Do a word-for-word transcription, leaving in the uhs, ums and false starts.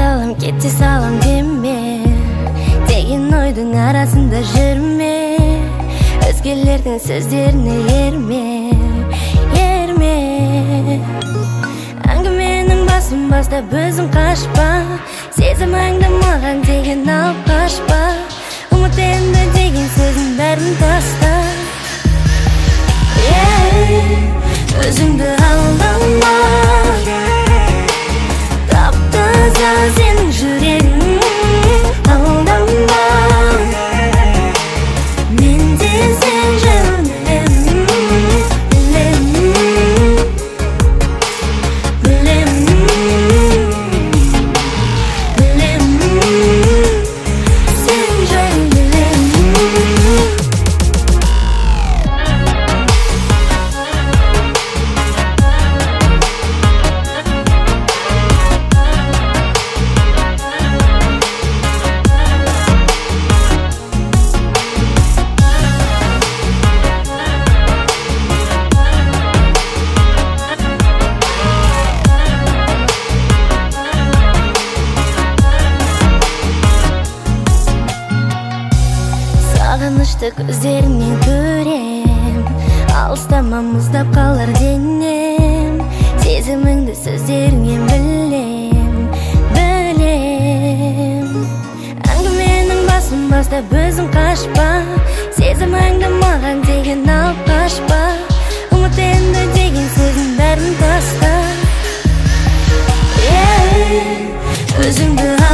салам, кетче салам деме деген ойдың арасында жүрме. Өзгелердің сөздеріне ерме, ерме. Әңгіменің басын бастап өзің қашпа, сезіміңді маған деген алып қашпа. Ұмыт енді деген сөздің бәрін таста. Өзіңді алдама, тап-таза сенің жүрегің. Алдама, мен де сен жайлы білемін, білемін, білемін, білемін, сен жайлы білемін. Сағынышты көздеріңнен көрем, алыстама мұздап қалар денем. Сезіміңді сөздеріңнен білем, білем. Әңгіменің басын бастап өзің қашпа, сезіміңді маған деген алып қашпа. Ұмыт енді деген сөздің бәрін таста. Өзіңді